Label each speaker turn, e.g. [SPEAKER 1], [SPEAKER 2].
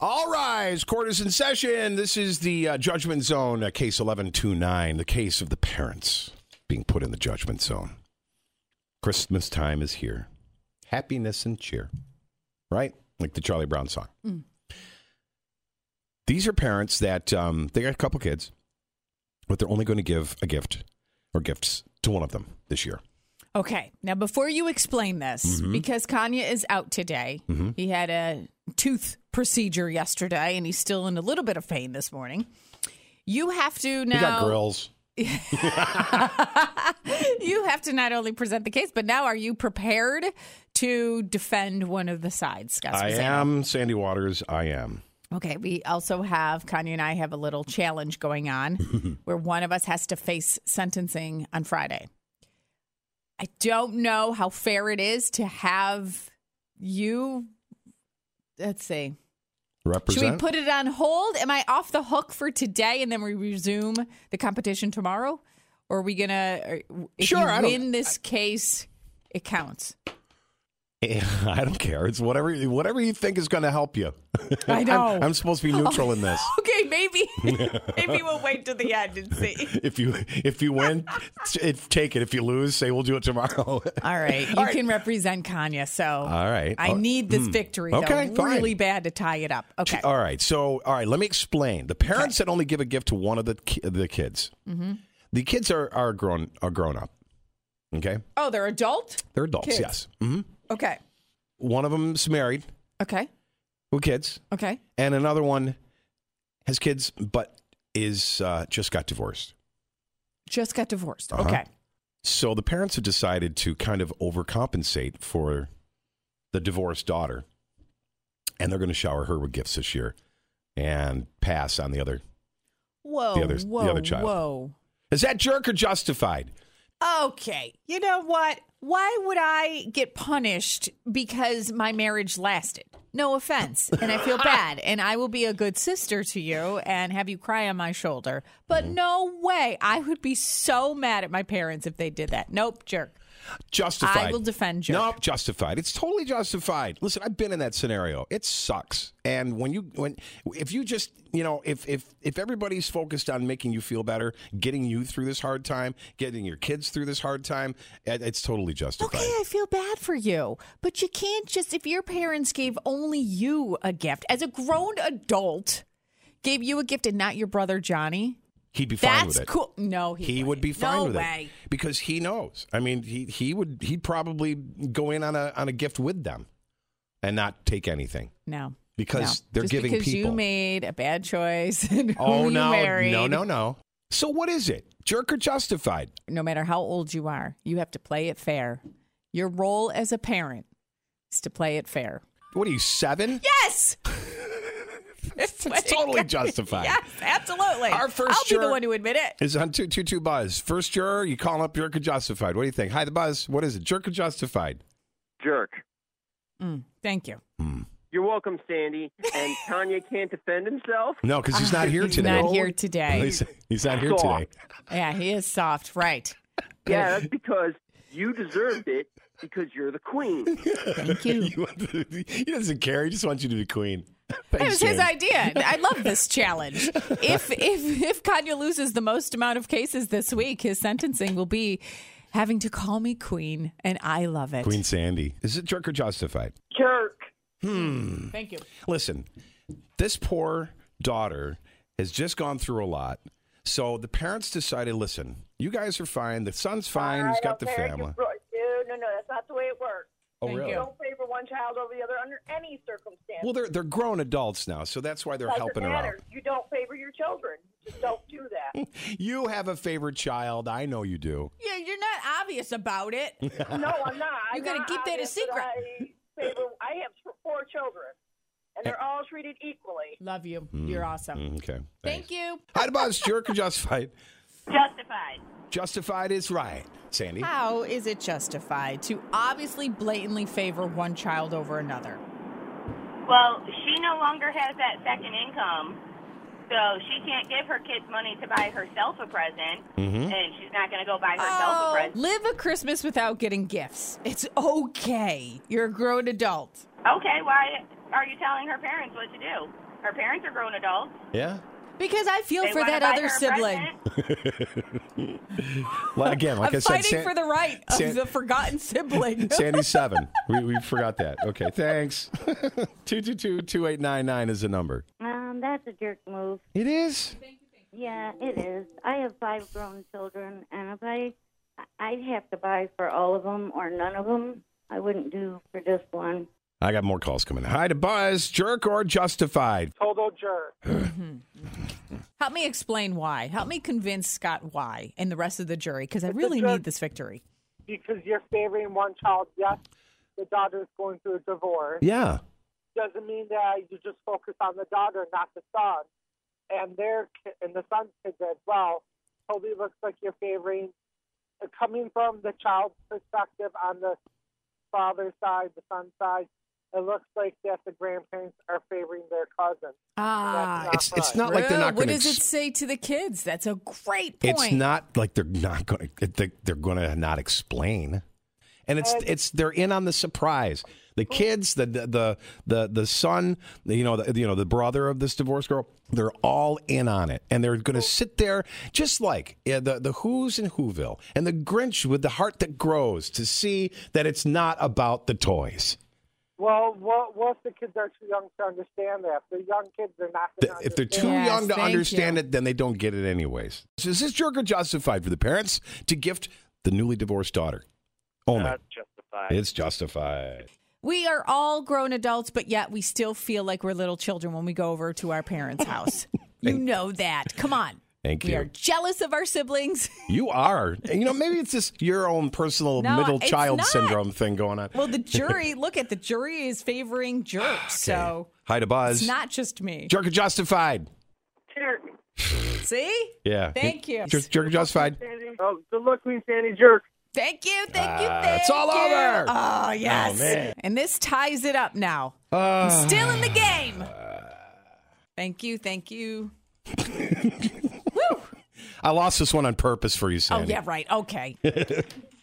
[SPEAKER 1] All rise. Court is in session. This is the Judgment Zone, case 1129, the case of the parents being put in the Judgment Zone. Christmas time is here. Happiness and cheer. Right? Like the Charlie Brown song. Mm. These are parents that they got a couple kids, but they're only going to give a gift or gifts to one of them this year.
[SPEAKER 2] Okay. Now, before you explain this, because Kanye is out today, he had a tooth procedure yesterday, and he's still in a little bit of pain this morning. You have to now...
[SPEAKER 1] He got grills.
[SPEAKER 2] You have to not only present the case, but now are you prepared to defend one of the sides, Scott?
[SPEAKER 1] I am, Sandy Waters. I am.
[SPEAKER 2] Okay, we also have, Kanye and I have a little challenge going on where one of us has to face sentencing on Friday. I don't know how fair it is to have you, let's see.
[SPEAKER 1] Represent?
[SPEAKER 2] Should we put it on hold? Am I off the hook for today and then we resume the competition tomorrow? Or are we going to, if you win this case, it counts?
[SPEAKER 1] I don't care. It's whatever you think is going to help you.
[SPEAKER 2] I know.
[SPEAKER 1] I'm supposed to be neutral in this.
[SPEAKER 2] Okay, maybe we'll wait till the end and see.
[SPEAKER 1] If you win, take it. If you lose, say we'll do it tomorrow.
[SPEAKER 2] All right. You can represent Kanye. So
[SPEAKER 1] all right.
[SPEAKER 2] I need this victory, though, really bad to tie it up. Okay.
[SPEAKER 1] All right. So, let me explain. The parents that only give a gift to one of the kids, the kids are grown up. Okay.
[SPEAKER 2] Oh, they're adult?
[SPEAKER 1] They're adults,
[SPEAKER 2] kids.
[SPEAKER 1] Yes. Mm-hmm.
[SPEAKER 2] Okay.
[SPEAKER 1] One of them's married.
[SPEAKER 2] Okay.
[SPEAKER 1] With kids.
[SPEAKER 2] Okay.
[SPEAKER 1] And another one has kids, but is just got divorced.
[SPEAKER 2] Just got divorced. Okay.
[SPEAKER 1] So the parents have decided to kind of overcompensate for the divorced daughter, and they're going to shower her with gifts this year and pass on the other.
[SPEAKER 2] The other child. Whoa.
[SPEAKER 1] Is that jerk or justified?
[SPEAKER 2] Okay. You know what? Why would I get punished because my marriage lasted? No offense. And I feel bad. And I will be a good sister to you and have you cry on my shoulder. But no way. I would be so mad at my parents if they did that. Nope, jerk.
[SPEAKER 1] Justified.
[SPEAKER 2] I will defend jerk.
[SPEAKER 1] Nope, justified. It's totally justified. Listen, I've been in that scenario. It sucks. And if you just, if everybody's focused on making you feel better, getting you through this hard time, getting your kids through this hard time, it's totally justified.
[SPEAKER 2] Okay, I feel bad for you. But you can't just, if your parents gave only you a gift, as a grown adult, gave you a gift and not your brother Johnny.
[SPEAKER 1] He'd be fine with it.
[SPEAKER 2] That's cool. No,
[SPEAKER 1] he would be fine with it because he knows. I mean, he'd probably go in on a gift with them and not take anything.
[SPEAKER 2] No,
[SPEAKER 1] because they're
[SPEAKER 2] just
[SPEAKER 1] giving
[SPEAKER 2] because
[SPEAKER 1] people.
[SPEAKER 2] You made a bad choice. And you married.
[SPEAKER 1] No. So what is it? Jerk or justified?
[SPEAKER 2] No matter how old you are, you have to play it fair. Your role as a parent is to play it fair.
[SPEAKER 1] What are you, 7?
[SPEAKER 2] Yes.
[SPEAKER 1] It's totally justified.
[SPEAKER 2] Yes, absolutely.
[SPEAKER 1] Our first
[SPEAKER 2] I'll
[SPEAKER 1] juror
[SPEAKER 2] be the one to admit it.
[SPEAKER 1] Is on 222 Buzz. First juror, you call up jerk or justified. What do you think? Hi, the Buzz. What is it? Jerk or justified?
[SPEAKER 3] Jerk.
[SPEAKER 2] Thank you.
[SPEAKER 3] You're welcome, Sandy. And Kanye can't defend himself?
[SPEAKER 1] No, because he's not here today.
[SPEAKER 2] He's not here today.
[SPEAKER 1] He's not here today.
[SPEAKER 2] Yeah, he is soft. Right.
[SPEAKER 3] Yeah, that's because you deserved it because you're the queen.
[SPEAKER 2] Thank you.
[SPEAKER 1] He doesn't care. He just wants you to be queen.
[SPEAKER 2] That was his idea. I love this challenge. If Kanye loses the most amount of cases this week, his sentencing will be having to call me queen, and I love it.
[SPEAKER 1] Queen Sandy. Is it jerk or justified?
[SPEAKER 3] Jerk.
[SPEAKER 2] Thank you.
[SPEAKER 1] Listen, this poor daughter has just gone through a lot. So the parents decided, listen, you guys are fine. The son's fine. He's got the family.
[SPEAKER 4] No, that's not the way it works.
[SPEAKER 1] Oh, really?
[SPEAKER 4] You don't favor one child over the other under any circumstance.
[SPEAKER 1] Well, they're grown adults now, so that's why they're helping her out.
[SPEAKER 4] You don't favor your children. Just don't do that.
[SPEAKER 1] You have a favorite child. I know you do.
[SPEAKER 2] Yeah, you're not obvious about it.
[SPEAKER 4] No, I'm not.
[SPEAKER 2] You got to keep that a secret.
[SPEAKER 4] I have 4 children, and they're all treated equally.
[SPEAKER 2] Love you. You're awesome.
[SPEAKER 1] Okay.
[SPEAKER 2] Thank you.
[SPEAKER 1] Hi, Buzz. Jerk or justified?
[SPEAKER 4] Justified.
[SPEAKER 1] Justified is right. Sandy?
[SPEAKER 2] How is it justified to obviously blatantly favor one child over another?
[SPEAKER 5] Well, she no longer has that second income, so she can't give her kids money to buy herself a present, and she's not going to go buy herself a present.
[SPEAKER 2] Live a Christmas without getting gifts. It's okay. You're a grown adult.
[SPEAKER 5] Okay, why are you telling her parents what to do? Her parents are grown adults.
[SPEAKER 1] Yeah.
[SPEAKER 2] Because I feel
[SPEAKER 5] They
[SPEAKER 2] for
[SPEAKER 5] wanna
[SPEAKER 2] that
[SPEAKER 5] buy
[SPEAKER 2] other
[SPEAKER 5] her a
[SPEAKER 2] sibling.
[SPEAKER 5] present.
[SPEAKER 1] Well, again, like
[SPEAKER 2] I'm
[SPEAKER 1] I said,
[SPEAKER 2] fighting for the right of the forgotten sibling.
[SPEAKER 1] Sandy's 7. We forgot that. Okay, thanks. 222-2899 is the number.
[SPEAKER 6] That's a jerk move.
[SPEAKER 1] It is?
[SPEAKER 6] Yeah, it is. I have 5 grown children, and if I'd have to buy for all of them or none of them. I wouldn't do for just one.
[SPEAKER 1] I got more calls coming. Hi to Buzz. Jerk or justified?
[SPEAKER 7] Total jerk.
[SPEAKER 2] Help me explain why. Help me convince Scott why and the rest of the jury, because I
[SPEAKER 7] It's a
[SPEAKER 2] really
[SPEAKER 7] jerk.
[SPEAKER 2] need this victory.
[SPEAKER 7] Because you're favoring one child. Yes, the daughter's going through a divorce.
[SPEAKER 1] Yeah.
[SPEAKER 7] Doesn't mean that you just focus on the daughter, not the son. And the son's kids as well. Totally looks like you're favoring, coming from the child's perspective on the father's side, the son's side. It looks like that the grandparents are favoring their cousin.
[SPEAKER 1] It's not like they're not
[SPEAKER 2] What
[SPEAKER 1] going
[SPEAKER 2] does it say to the kids? That's a great point.
[SPEAKER 1] It's not like they're not going to. They're going to not explain, and they're in on the surprise. The kids, the son, the brother of this divorced girl, they're all in on it, and they're going to sit there just like the Who's in Whoville and the Grinch with the heart that grows to see that it's not about the toys.
[SPEAKER 7] Well, what if the kids are too young to understand that? If they're young kids, they're not going to understand.
[SPEAKER 1] If they're too young to understand it, then they don't get it anyways. So is this jerk or justified for the parents to gift the newly divorced daughter? Only.
[SPEAKER 8] That's justified.
[SPEAKER 1] It's justified.
[SPEAKER 2] We are all grown adults, but yet we still feel like we're little children when we go over to our parents' house. You know that. Come on.
[SPEAKER 1] Thank you.
[SPEAKER 2] We are jealous of our siblings.
[SPEAKER 1] You are. Maybe it's just your own personal
[SPEAKER 2] No,
[SPEAKER 1] middle
[SPEAKER 2] it's
[SPEAKER 1] child
[SPEAKER 2] not.
[SPEAKER 1] syndrome thing going on.
[SPEAKER 2] Well, the jury, the jury is favoring jerks. So
[SPEAKER 1] Hi to Buzz.
[SPEAKER 2] it's not just me.
[SPEAKER 1] Jerk or justified?
[SPEAKER 3] Jerk.
[SPEAKER 2] See?
[SPEAKER 1] Yeah.
[SPEAKER 2] Thank you.
[SPEAKER 1] Jerk or justified?
[SPEAKER 3] Oh, good luck, Queen Sandy. Jerk.
[SPEAKER 2] Thank you. Thank you.
[SPEAKER 1] It's all
[SPEAKER 2] you.
[SPEAKER 1] over.
[SPEAKER 2] Oh, yes.
[SPEAKER 1] Oh, man.
[SPEAKER 2] And this ties it up now. I'm still in the game. Thank you. Thank you. Woo.
[SPEAKER 1] I lost this one on purpose for you, Sandy.
[SPEAKER 2] Oh, yeah, right. Okay.